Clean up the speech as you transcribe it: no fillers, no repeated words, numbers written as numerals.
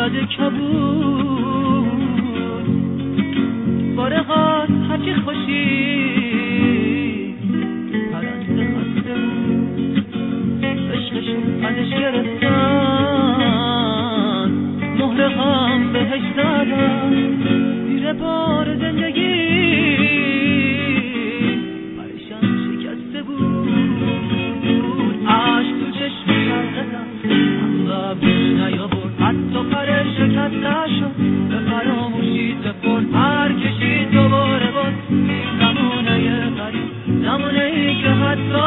فقط کبود بارقات هرچی خوشی پرنده خسته بود عشقشون ازش گرفتن مهر غم بهش زدن زیر بار زندگی پریشان شکسته بود عشق تو چشم شرقدم اصلا بیش نیاورد حتی پر شکست نشد به فراموشی سپرد هر کشید دوباره بود این زمانه غریب زمانه ای که حتی